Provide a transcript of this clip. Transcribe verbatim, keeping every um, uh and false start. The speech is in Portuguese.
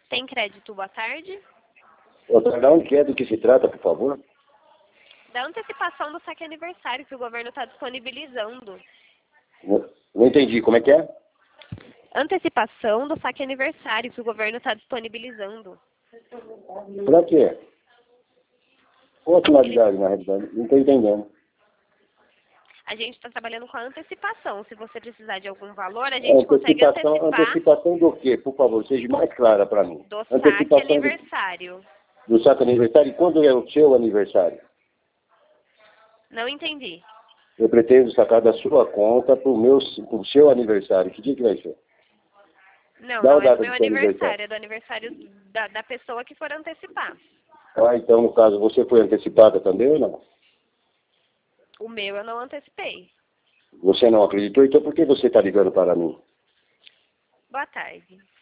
Tem crédito, boa tarde. Doutor, de onde que é, do que se trata, por favor? Da antecipação do saque aniversário que o governo está disponibilizando. Não, não entendi, como é que é? Antecipação do saque aniversário que o governo está disponibilizando. Pra quê? Qual a finalidade, na realidade? Não estou entendendo. A gente está trabalhando com a antecipação. Se você precisar de algum valor, a gente consegue Antecipação, antecipar antecipação do quê? Por favor, seja mais clara para mim. do saque Antecipação aniversário. do, do saque aniversário. E quando é o seu aniversário? Não entendi. Eu pretendo sacar da sua conta para o meu, pro seu aniversário. Que dia que vai ser? Não, Dá não a é do data meu do seu aniversário, é do aniversário da, da pessoa que for antecipar. Ah, então, no caso, você foi antecipada também ou não? O meu eu não antecipei. Você não acreditou? Então por que você está ligando para mim? Boa tarde.